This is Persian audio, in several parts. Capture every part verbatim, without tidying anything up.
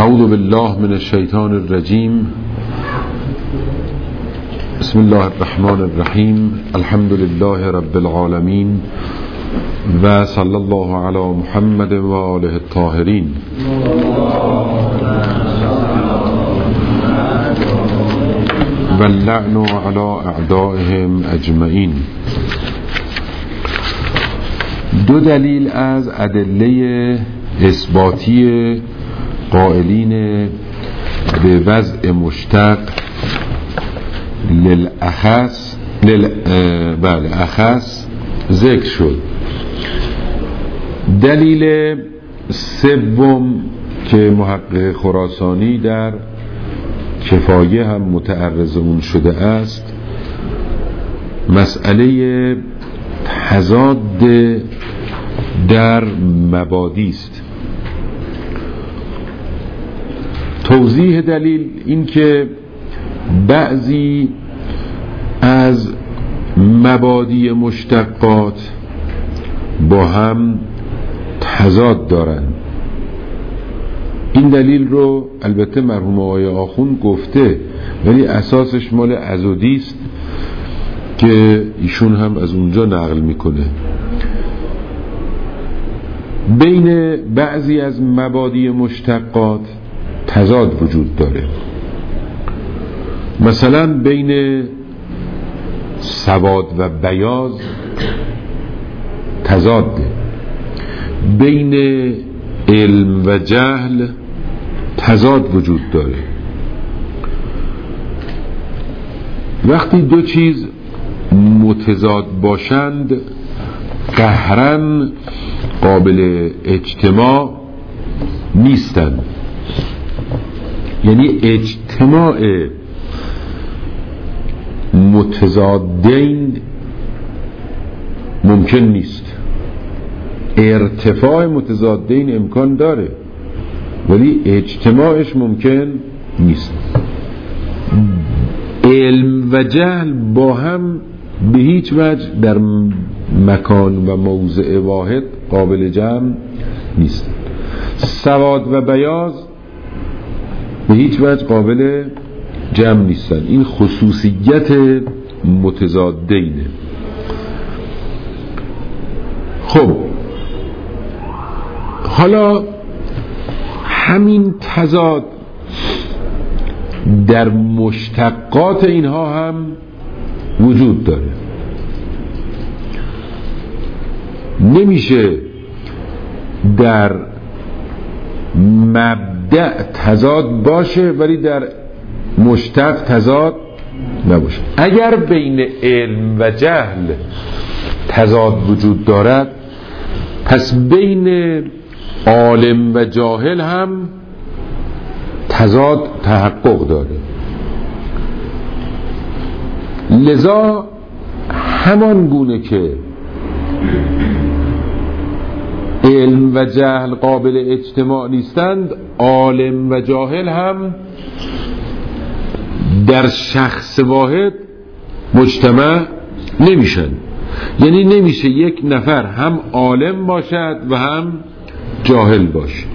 اعوذ بالله من الشیطان الرجیم. بسم الله الرحمن الرحیم. الحمد لله رب العالمین و صلی الله علی محمد و آله الطاهرین. و اللعن علی اعدائهم اجمعین. دو دلیل از ادله اثباتی قائلین به وضع مشتق للاخص لل بله اخص ذکر شد. دلیل سوم که محقق خراسانی در کفایه هم متعرض اون شده است، مسئله تضاد در مبادی است. توضیح دلیل این که بعضی از مبادی مشتقات با هم تضاد دارند. این دلیل رو البته مرحوم آقای آخوند گفته، ولی اساسش مال عضدی است که ایشون هم از اونجا نقل میکنه. بین بعضی از مبادی مشتقات تضاد وجود داره. مثلا بین سواد و بیاض تضاده، بین علم و جهل تضاد وجود داره. وقتی دو چیز متضاد باشند قهرن قابل اجتماع نیستند، یعنی اجتماع متضادین ممکن نیست. ارتفاع متضادین امکان داره ولی اجتماعش ممکن نیست. علم و جهل با هم به هیچ وجه در مکان و موضع واحد قابل جمع نیست. سواد و بیاض به هیچ وجه قابل جمع نیستن. این خصوصیت متضادینه. خب حالا همین تضاد در مشتقات اینها هم وجود داره. نمیشه در مبدأ تضاد باشه ولی در مشتق تضاد نباشه. اگر بین علم و جهل تضاد وجود دارد، پس بین عالم و جاهل هم تضاد تحقق داره. لذا همان گونه که علم و جهل قابل اجتماع نیستند، عالم و جاهل هم در شخص واحد مجتمع نمیشن. یعنی نمیشه یک نفر هم عالم باشد و هم جاهل باشه.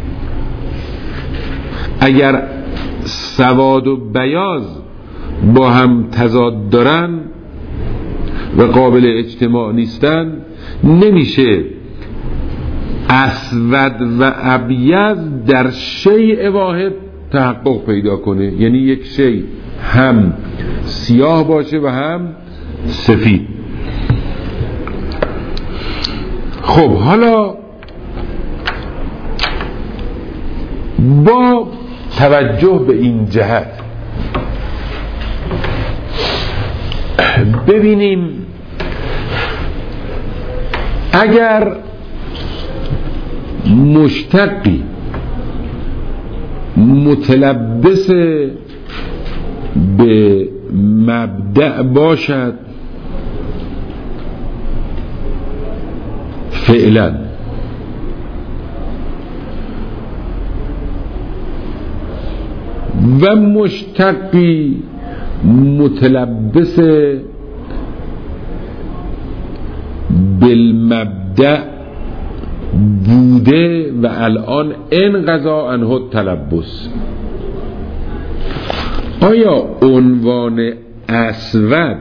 اگر سواد و بیاض با هم تضاد دارن و قابل اجتماع نیستن، نمیشه اسود و ابیض در شیء واحد تحقق پیدا کنه. یعنی یک شیء هم سیاه باشه و هم سفید. خب حالا با توجه به این جهت ببینیم اگر مشتقی متلبس به مبدأ باشد فعلا، و مشتقی متلبس بالمبدأ بوده و الان انقضا عنه تلبس. آیا عنوان اسود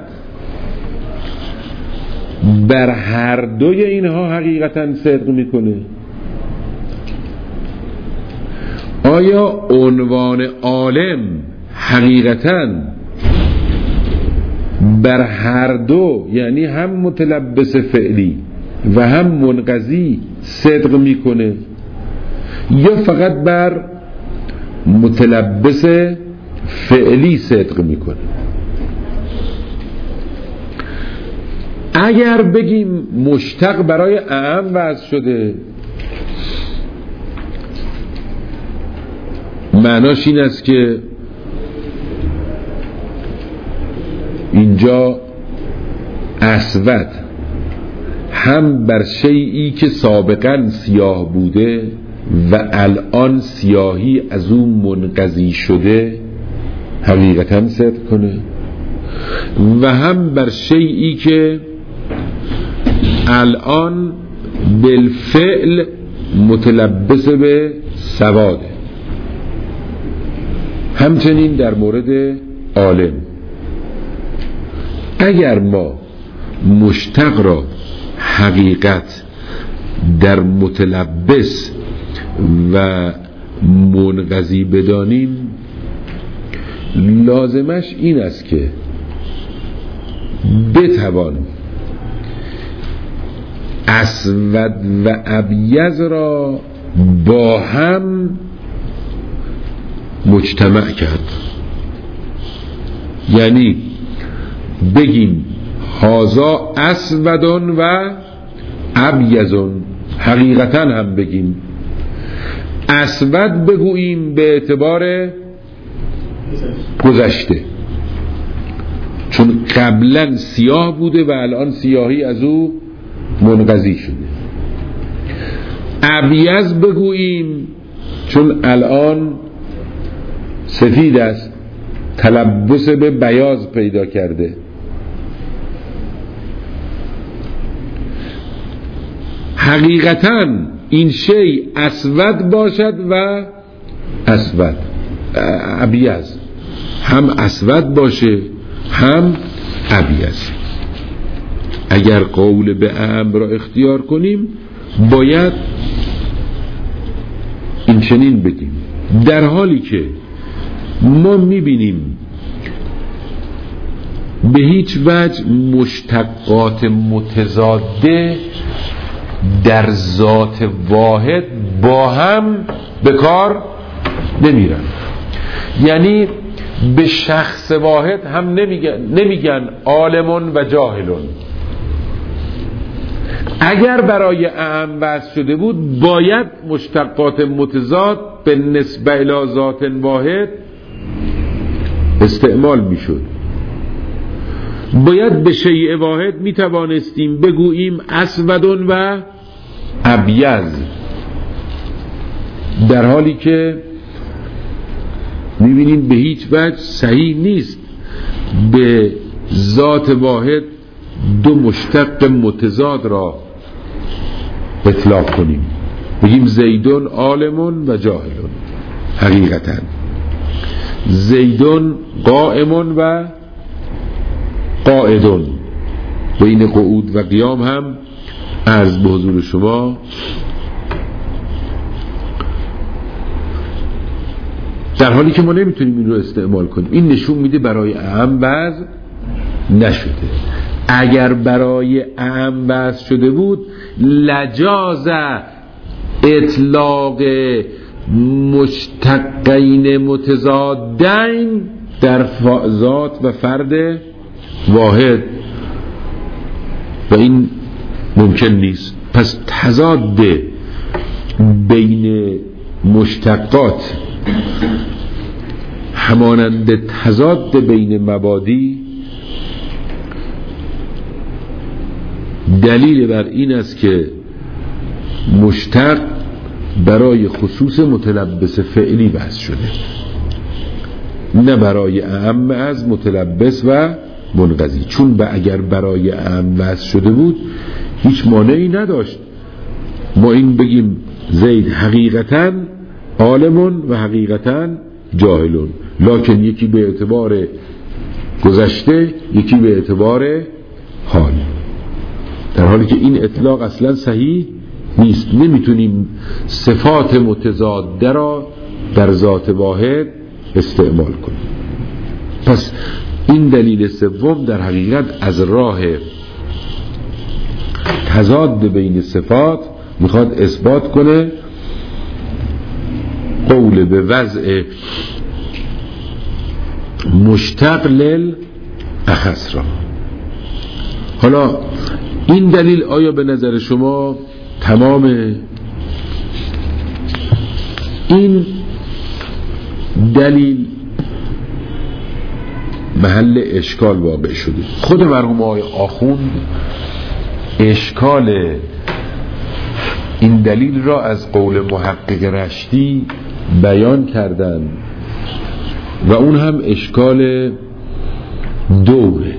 بر هر دوی اینها حقیقتا صدق میکنه؟ آیا عنوان عالم حقیقتا بر هر دو، یعنی هم متلبس فعلی و هم منقضی، صدق میکنه، یا فقط بر متلبس فعلی صدق میکنه؟ اگر بگیم مشتق برای اعم وضع شده، معناش این است که اینجا اسود هم بر شیئی که سابقا سیاه بوده و الان سیاهی از اون منقضی شده حقیقتا صدق کنه، و هم بر شیئی که الان بالفعل متلبس به سواده. همچنین در مورد عالم، اگر ما مشتق را حقیقت در متلبس و منقضی بدانیم، لازمش این است که بتوان اسود و ابیض را با هم مجتمع کرد. یعنی بگیم هازا اسودون و ابیضون، حقیقتا هم بگیم اسود بگوییم به اعتبار گذشته، چون قبلا سیاه بوده و الان سیاهی از او منقضی شده. ابیض بگوییم چون الان سفید است، تلبس به بیاض پیدا کرده. حقیقتا این شی اسود باشد و اسود ابیض، هم اسود باشه هم ابیض. اگر قول به اعم را اختیار کنیم باید این چنین بگیم، در حالی که ما میبینیم به هیچ وجه مشتقات متضاده در ذات واحد با هم به کار نمیرن. یعنی به شخص واحد هم نمیگن, نمیگن عالمون و جاهلون. اگر برای اعم وضع شده بود باید مشتقات متضاد به نسبه الی ذات واحد استعمال میشد. باید به شیء واحد میتوانستیم بگوییم اسودون و ابیض، در حالی که میبینید به هیچ وجه صحیح نیست به ذات واحد دو مشتق متضاد را اطلاق کنیم، بگیم زیدون عالمون و جاهلون. حقیقتا زیدون قائمون و قائدون، بین قعود و قیام هم عرض به حضور شما در حالی که ما نمیتونیم این رو استعمال کنیم. این نشون میده برای اعم وضع نشده. اگر برای اعم وضع شده بود لجاز اطلاق مشتقین متضادین در ذات و فرد واحد، و این ممکن نیست. پس تضاد بین مشتقات همانند تضاد بین مبادی دلیل بر این است که مشتق برای خصوص متلبس فعلی وضع شده، نه برای اعم از متلبس و منقضی. چون با اگر برای اعم وضع شده بود هیچ مانعی نداشت ما این بگیم زید حقیقتاً عالمون و حقیقتاً جاهلون، لکن یکی به اعتبار گذشته یکی به اعتبار حال، در حالی که این اطلاق اصلا صحیح نیست. نمیتونیم صفات متضاده را در ذات واحد استعمال کنیم. پس این دلیل سوم در حقیقت از راه تضاد بین صفات میخواد اثبات کنه قول به وضع مشتق للاخص را. حالا این دلیل آیا به نظر شما تمامه؟ این دلیل محل اشکال واقع شده. خود مرحوم آقای آخوند اشکال این دلیل را از قول محقق رشتی بیان کردن و اون هم اشکال دوره.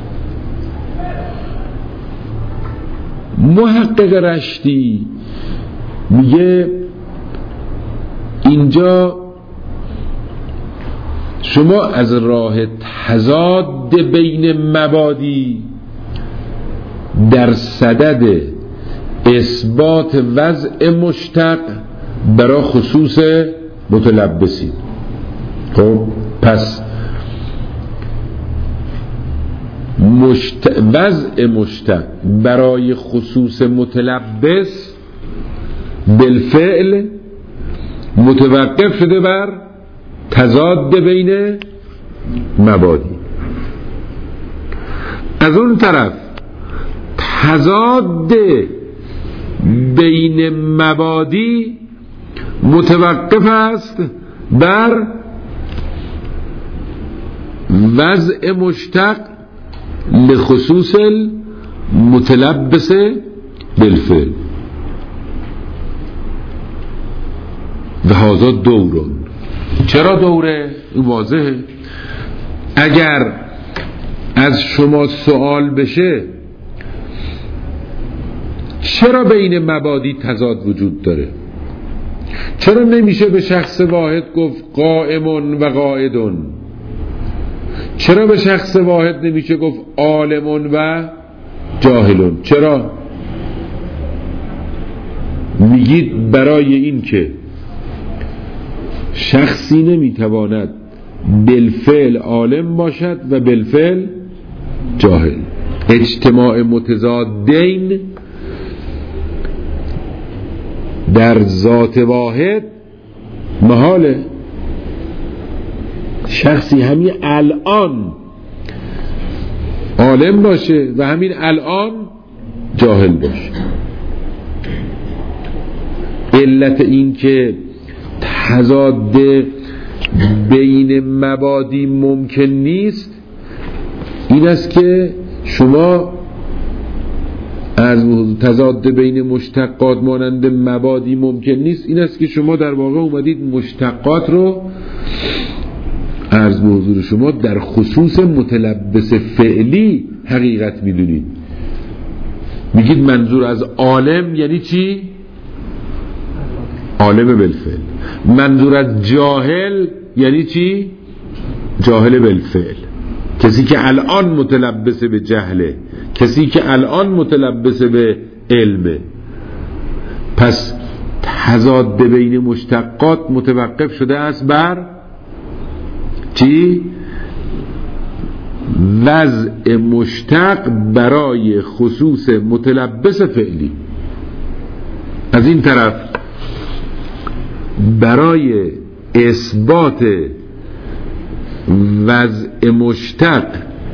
محقق رشتی میگه اینجا شما از راه تضاد بین مبادی در صدد اثبات وضع مشتق برای خصوص متلبسید. خب پس مشت... وضع مشتق برای خصوص متلبس بالفعل متوقف شده بر تضاد بین مبادی. از اون طرف تضاد بین مبادی متوقف است بر وضع مشتق لخصوص المتلبس بالفعل و هذا دورون. چرا دوره؟ این واضحه. اگر از شما سوال بشه چرا بین مبادی تضاد وجود داره، چرا نمیشه به شخص واحد گفت قائمون و قاعدون، چرا به شخص واحد نمیشه گفت عالمون و جاهلون؟ چرا؟ میگید برای این که شخصی نمیتواند بالفعل عالم باشد و بالفعل جاهل. اجتماع متضادین در ذات واحد محاله. شخصی همین الان عالم باشه و همین الان جاهل باشه. علت این که تضاد بین مبادی ممکن نیست این است که شما از تضاد بین مشتقات مانند مبادی ممکن نیست این است که شما در واقع اومدید مشتقات رو عرض به حضور شما در خصوص متلبس فعلی حقیقت میدونید. میگید منظور از عالم یعنی چی؟ عالم بالفعل. منظور از جاهل یعنی چی؟ جاهل بالفعل. کسی که الان متلبس به جهله، کسی که الان متلبس به علمه. پس تضاد بین مشتقات متوقف شده است بر چی؟ وضع مشتق برای خصوص متلبس فعلی. از این طرف برای اثبات وضع مشتق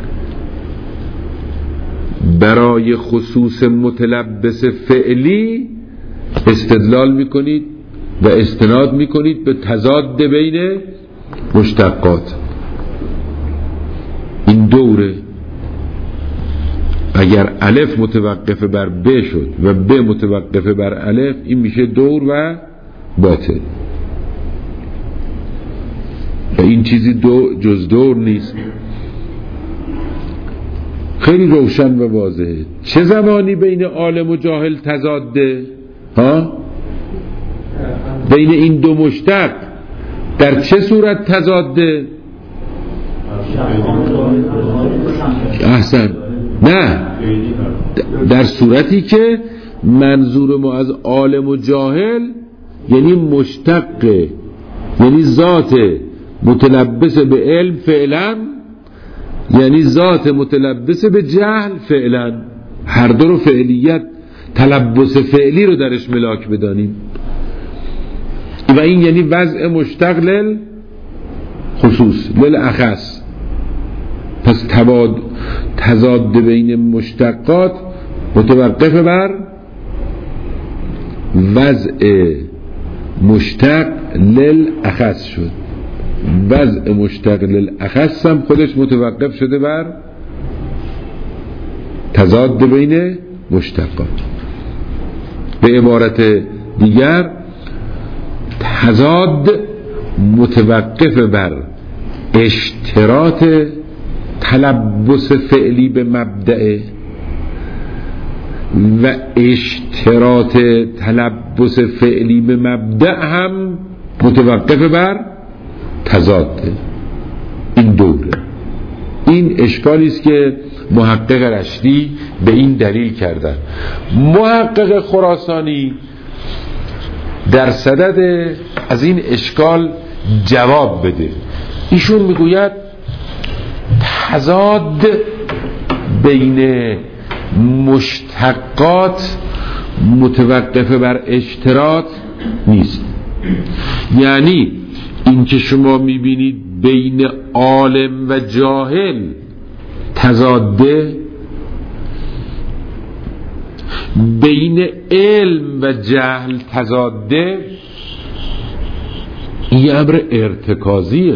برای خصوص متلبس فعلی استدلال میکنید و استناد میکنید به تضاد بین مشتقات. این دوره. اگر الف متوقف بر ب شد و ب متوقف بر الف این میشه دور و باطل و این چیزی دو جز دور نیست. خیلی روشن و واضحه. چه زمانی بین عالم و جاهل تضاده؟ ها بین این دو مشتق در چه صورت تضاده؟ احسن، نه، در صورتی که منظور ما از عالم و جاهل یعنی مشتق، یعنی ذات متلبس به علم فعلا، یعنی ذات متلبس به جهل فعلا، هر دو رو فعلیت تلبس فعلی رو درش ملاک بدانیم و این یعنی وضع مشتق لل خصوص لل اخص. پس تباد تضاد بین مشتقات متوقف بر وضع مشتق لل اخص شد. وضع مشتق لل اخص هم خودش متوقف شده بر تضاد بین مشتقات. به عبارت دیگر تضاد متوقف بر اشتراط تلبس فعلی به مبدأ و اشتراط تلبس فعلی به مبدأ هم متوقف بر تضاد این دوره. این اشکالی است که محقق رشدی به این دلیل کردن. محقق خراسانی در صدد از این اشکال جواب بده. ایشون میگوید تضاد بین مشتقات متوقف بر اشتراط نیست. یعنی این که شما میبینید بین عالم و جاهل تضاده، بین علم و جهل تضاده، این امر ارتکازیه.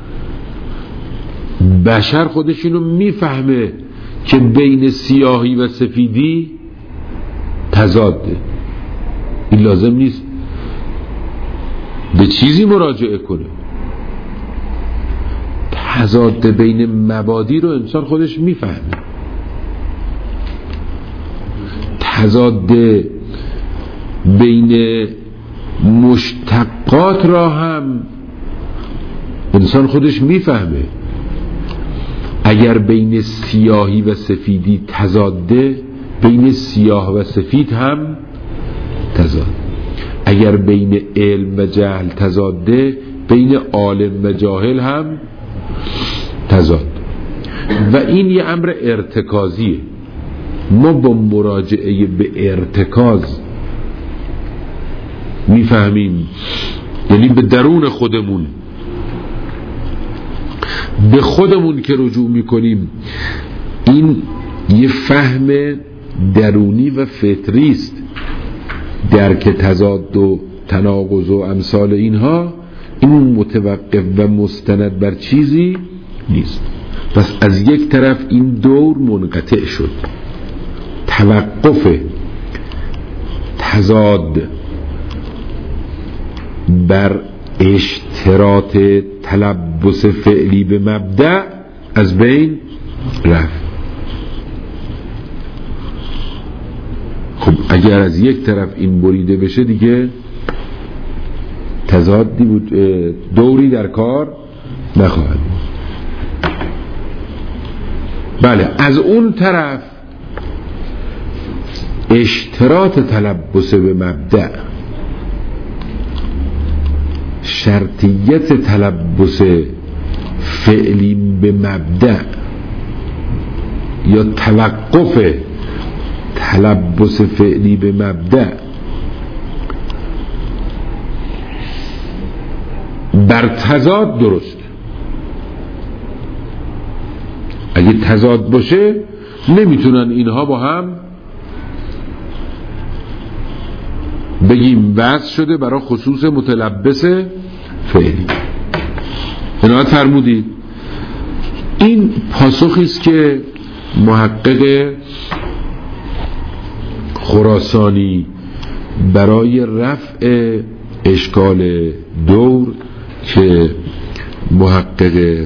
بشر خودش اینو میفهمه که بین سیاهی و سفیدی تضاده. این لازم نیست به چیزی مراجعه کنه. تضاد بین مبادی رو انسان خودش میفهمه. تضاد بین مشتقات را هم انسان خودش میفهمه. اگر بین سیاهی و سفیدی تضاده، بین سیاه و سفید هم تضاد. اگر بین علم و جهل تضاده، بین عالم و جاهل هم تضاد. و این یه امر ارتکازیه. ما با مراجعه به ارتکاز میفهمیم، یعنی به درون خودمون، به خودمون که رجوع میکنیم، این یه فهم درونی و فطری است. درک تضاد و تناقض و امثال اینها این متوقف و مستند بر چیزی نیست. پس از یک طرف این دور منقطع شد. توقف تضاد بر اشتراط تلبس فعلی به مبدأ از بین رفت. خب اگر از یک طرف این بریده بشه دیگه تضادی بود، دوری در کار نخواهد. بله، از اون طرف اشتراط تلبس به مبدأ، شرطیت تلبس فعلی به مبدأ یا توقف تلبس فعلی به مبدأ بر تضاد درست. اگه تضاد باشه نمیتونن اینها با هم بگیم وضع شده برای خصوص متلبس فعلی. عنایت فرمودید. این پاسخی است که محقق خراسانی برای رفع اشکال دور که محقق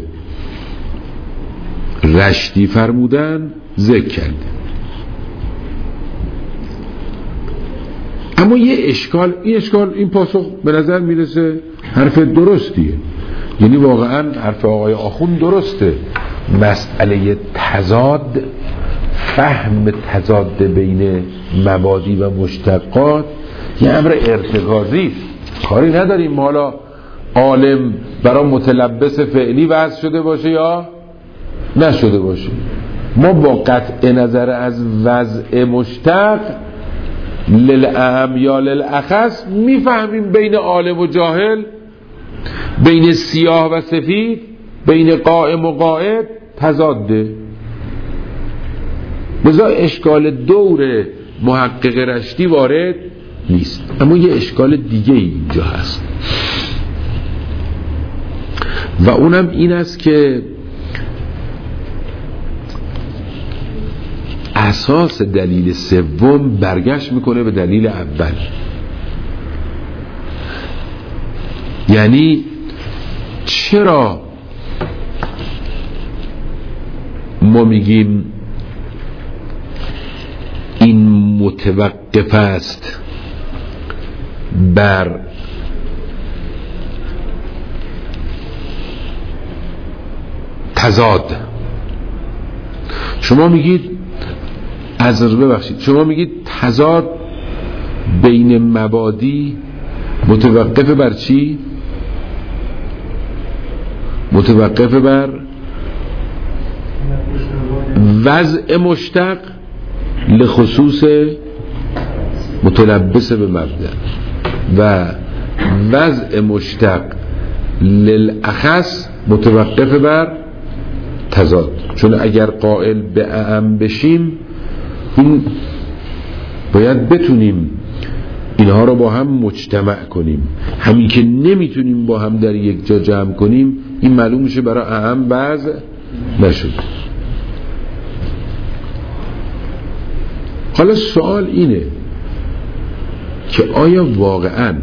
رشدی فرمودن ذکر کرده. اما یه اشکال، این اشکال این پاسخ به نظر میرسه حرف درستیه، یعنی واقعا حرف آقای آخوند درسته. مسئله تضاد، فهم تضاد بین مبادی و مشتقات یه امر ارتکازی است. کاری نداریم حالا عالم برای متلبس فعلی وضع شده باشه یا نشده باشه. ما با قطع نظر از وضع مشتق للأعم یا للأخص میفهمیم بین عالم و جاهل، بین سیاه و سفید، بین قائم و قاعد تضاده. لذا اشکال دور محقق رشتی وارد نیست. اما یه اشکال دیگه اینجا هست و اونم این است که اساس دلیل سوم برگشت میکنه به دلیل اول. یعنی چرا ما میگیم این متوقف است بر تضاد؟ شما میگید از ببخشید شما میگید تضاد بین مبادی متوقف بر چی؟ متوقف بر وضع مشتق لخصوص متلبس به مبدأ و وضع مشتق للأخص متوقف بر تضاد. چون اگر قائل به اعم بشیم این باید بتونیم اینها رو با هم مجتمع کنیم. همین که نمیتونیم با هم در یک جا جمع کنیم این معلوم میشه برای اعم وضع نشد. حالا سوال اینه که آیا واقعا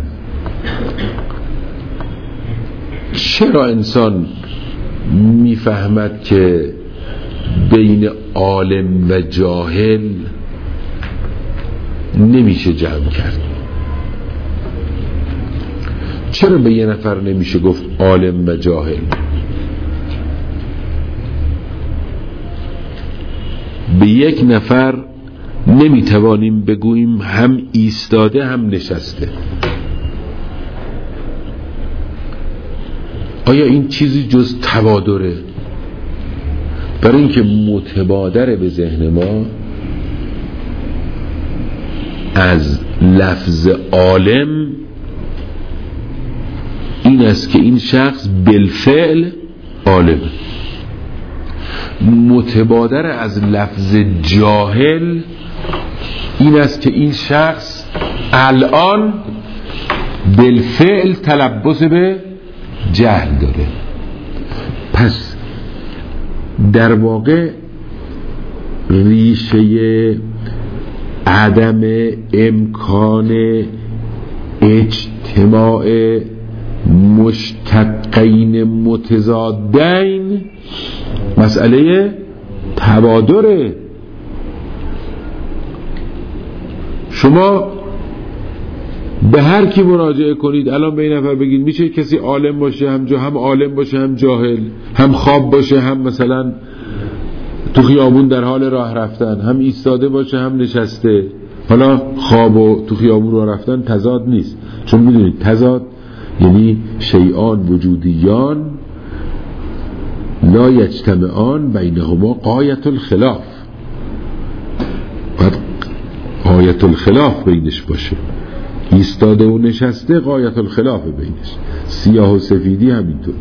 چرا انسان میفهمد که بین عالم و جاهل نمیشه جمع کرد؟ چرا به یه نفر نمیشه گفت عالم و جاهل؟ به یک نفر نمیتوانیم بگوییم هم ایستاده هم نشسته؟ آیا این چیزی جز تبادره؟ برای اینکه متبادر به ذهن ما از لفظ عالم این است که این شخص بالفعل عالم. متبادر از لفظ جاهل این است که این شخص الان بالفعل تلبس به جهل داره. پس در واقع ریشه عدم امکان اجتماع مشتقین متضادین مسئله تبادره. شما به هر کی مراجعه کنید الان به این نفر بگید میشه کسی عالم باشه هم جا هم عالم باشه هم جاهل، هم خواب باشه هم مثلا تو خیابون در حال راه رفتن، هم ایستاده باشه هم نشسته؟ حالا خواب و تو خیابون راه رفتن تضاد نیست، چون میدونید تضاد یعنی شیئان وجودیان لا یجتمعان بینهما غایت الخلاف، باید غایت الخلاف بینش باشه. ایستاده و نشسته غایت الخلاف بینش، سیاه و سفیدی همینطور.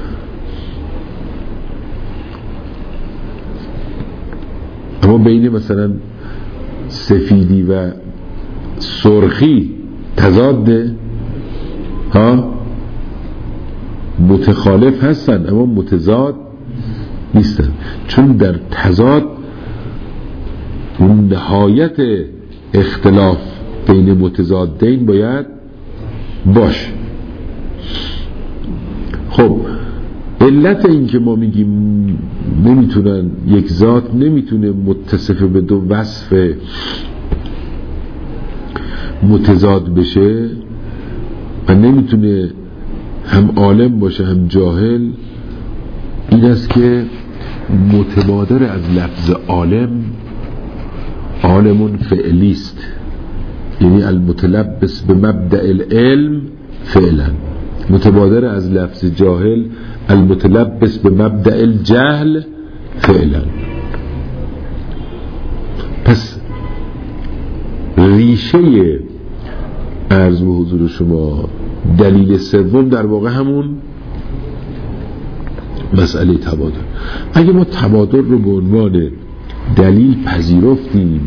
اما بین مثلا سفیدی و سرخی تضاده؟ ها متخالف هستن اما متضاد نیستن، چون در تضاد اون نهایت اختلاف بین متضادین باید باش. خب علت این که ما میگیم نمیتونن یک ذات نمیتونه متصف به دو وصف متضاد بشه و نمیتونه هم عالم باشه هم جاهل، این است که متبادر از لفظ عالم عالمون فعلیست، یعنی المتلبس به مبدأ العلم فعلا، متبادر از لفظ جاهل المتلبس به مبدأ الجهل فعلا. پس ریشه عرض به حضور شما دلیل سوم در واقع همون مسئله تبادر. اگه ما تبادر رو به عنوان دلیل پذیرفتیم،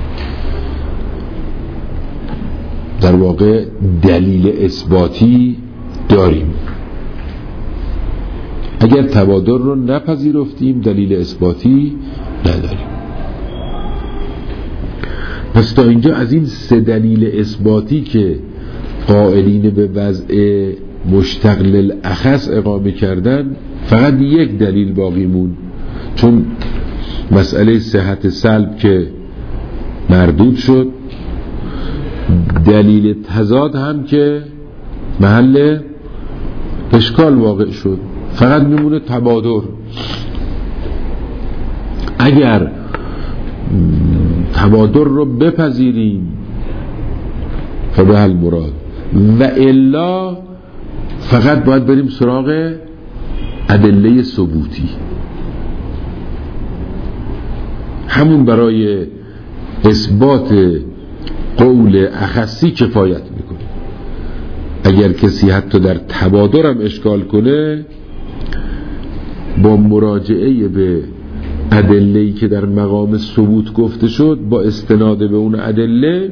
در واقع دلیل اثباتی داریم. اگر تبادر رو نپذیرفتیم دلیل اثباتی نداریم. پس تا اینجا از این سه دلیل اثباتی که قائلین به وضع مشتق للاخص اقامه کردن فقط یک دلیل باقی مون، چون مسئله صحت سلب که مردود شد، دلیل تضاد هم که محل اشکال واقع شد، فقط میمونه تبادر. اگر تبادر رو بپذیریم فبه المراد، و الا فقط باید بریم سراغ ادله ثبوتی، همون برای اثبات قول اخصی کفایت میکنه. اگر کسی حتی در تبادر هم اشکال کنه، با مراجعه به ادله‌ای که در مقام ثبوت گفته شد، با استناد به اون ادله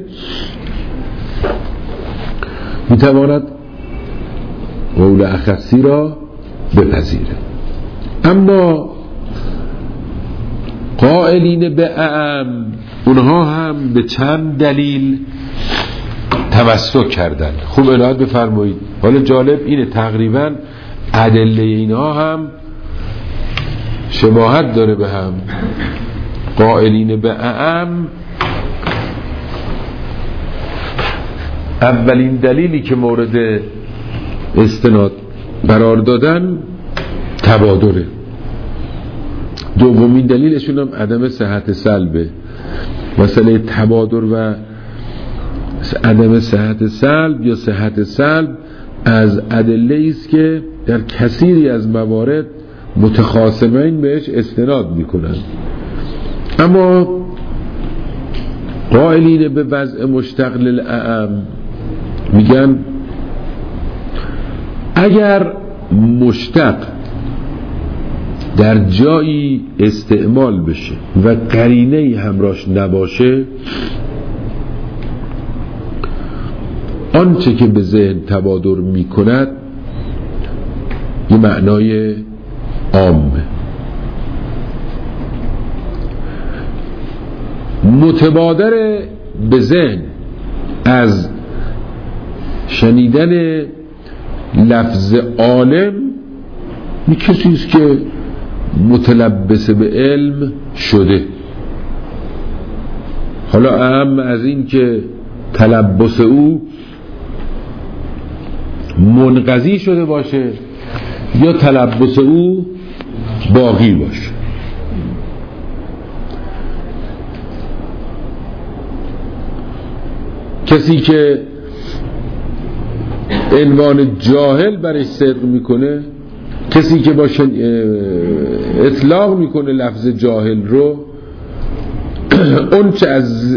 میتواند قول اخصی را بپذیره. اما قائلین به اعم، اونها هم به چند دلیل تمسک کردن. خوب عنایت بفرمایید. حالا جالب اینه تقریبا ادله اینها هم شباهت داره به هم. قائلین به اعم اولین دلیلی که مورد استناد قرار دادن تبادره. دومین دلیلشون هم عدم صحت سلبه. مسئله تبادر و عدم صحت سلب یا صحت سلب از ادله است که در کثیری از موارد متخاصمین بهش استناد میکنن. اما قائلین به وضع مشتق للاعم میگن اگر مشتق در جایی استعمال بشه و قرینه‌ای همراش نباشه، آنچه که به ذهن تبادر میکند یه معنای عامه. متبادر به ذهن از شنیدن لفظ عالم این کسیست که متلبس به علم شده. حالا اهم از این که تلبس او منقضی شده باشه یا تلبس او باقی باشه. کسی که عنوان جاهل برش صدق میکنه، کسی که با اطلاق میکنه لفظ جاهل رو، اون چه از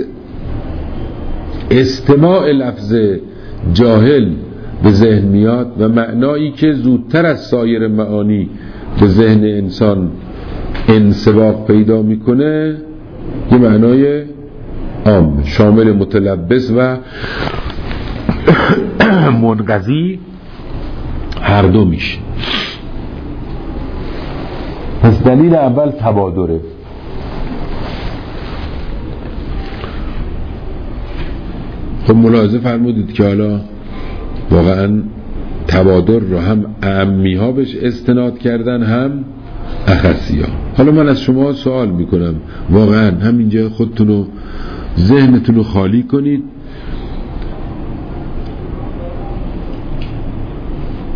استماع لفظ جاهل به ذهن میاد و معنایی که زودتر از سایر معانی به ذهن انسان انسباق پیدا میکنه یه معنای عام شامل متلبس و منقضی هر دو میشه. پس دلیل اول تبادره. خب ملاحظه فرمودید که حالا واقعا تبادر رو هم اعمی ها بهش استناد کردن هم اخصی ها. حالا من از شما سوال میکنم، واقعا همینجا خودتون رو ذهنتون رو خالی کنید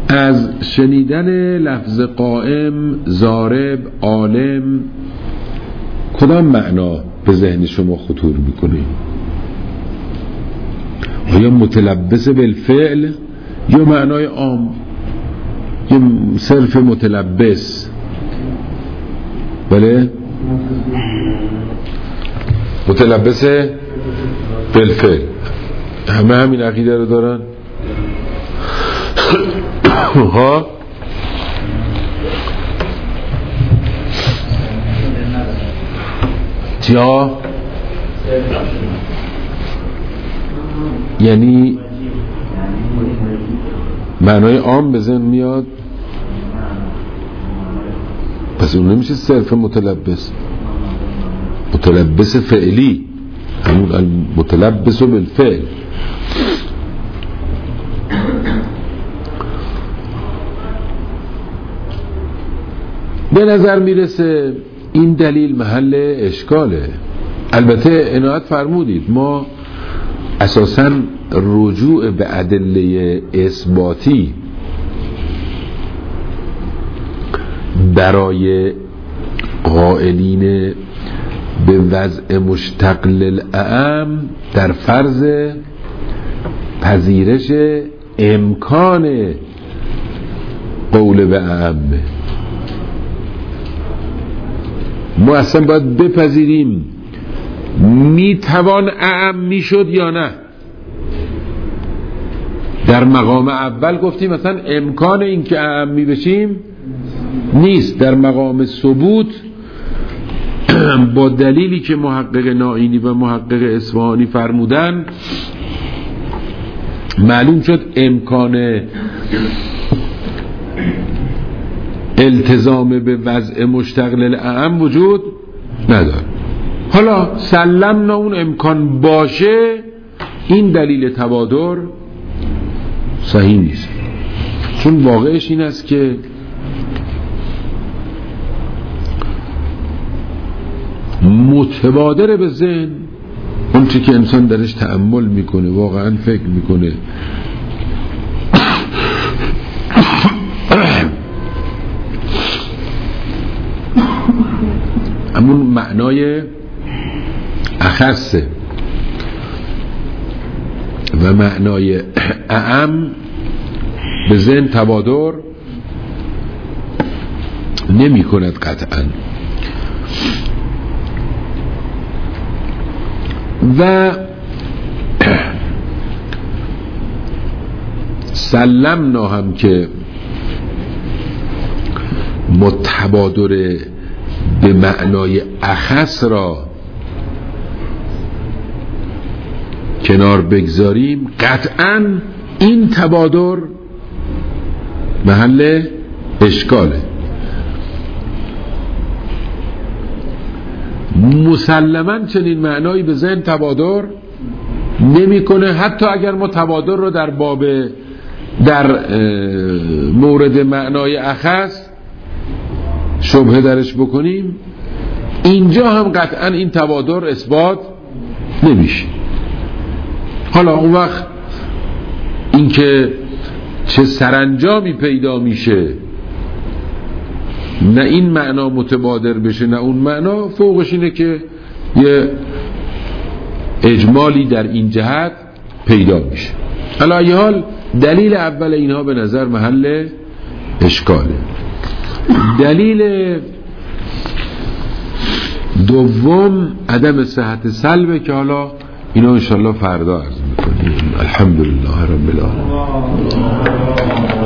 از شنیدن لفظ قائم، ضارب، عالم کدام معنا به ذهن شما خطور میکنه؟ آیا متلبس بالفعل یا معنای عام یا صرف متلبس؟ بله متلبس بالفعل. همه همین عقیده رو دارن ها؟ یا یعنی معنای عام به ذهن میاد، پس اون نمیشه صرف متلبس، متلبس فعلی، همون متلبس بالفعل. به نظر میرسه این دلیل محل اشکاله. البته عنایت فرمودید ما اساساً رجوع به ادله اثباتی برای قائلین به وضع مشتق للاعم در فرض پذیرش امکان قول به اعمه. ما اصلا باید بپذیریم میتوان اعم میشد یا نه. در مقام اول گفتیم مثلا امکان این که اعم می بشیم نیست. در مقام ثبوت با دلیلی که محقق نائینی و محقق اصفهانی فرمودن معلوم شد امکان التزام به وضع مشتق للاعم وجود نداره. حالا سلمنا اون امکان باشه، این دلیل تبادر صحیح نیست، چون واقعش این است که متبادر به ذهن اون چی که انسان درش تأمل میکنه، واقعا فکر میکنه، همون معنای اخصه و معنای اعم به ذهن تبادر نمی کند قطعا. و سلمنا هم که متبادر به معنای اخص را کنار بگذاریم، قطعا این تبادر محل اشکاله. مسلماً چنین معنایی به ذهن تبادر نمیکنه، حتی اگر ما تبادر رو در باب در مورد معنای اخص شبهه درش بکنیم، اینجا هم قطعا این تبادر اثبات نمیشه. حالا اون وقت اینکه چه سرانجامی پیدا میشه، نه این معنا متبادر بشه نه اون معنا، فوقش اینه که یه اجمالی در این جهت پیدا میشه. حالا ای حال دلیل اول اینها به نظر محل اشکاله. دلیل دوم عدم صحت سلبه که حالا اینا انشالله فردا عرض میکنیم. الحمدلله رب العالمین.